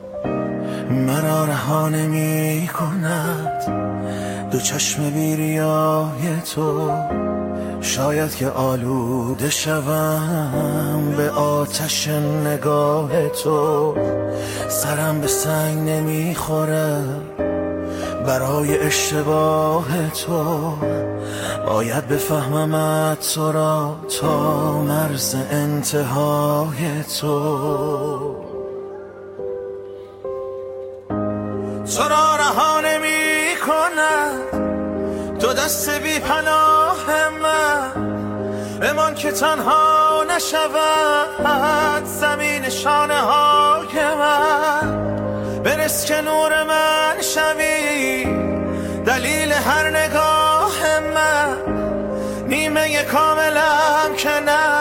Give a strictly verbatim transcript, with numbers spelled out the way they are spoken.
مرا رها نمی کند دو چشم بیریای تو. شاید که آلوده شوم به آتش نگاه تو. سرم به سنگ نمیخوره برای اشتباه تو. باید بفهممت تو را تا مرز انتهای تو. تو را رها نمی کند تو دست بی پناه من. بمان که تنها نشود زمین شانه های من. برس که نور من شوی دلیل هر نگاه من. نیمه کاملم که نه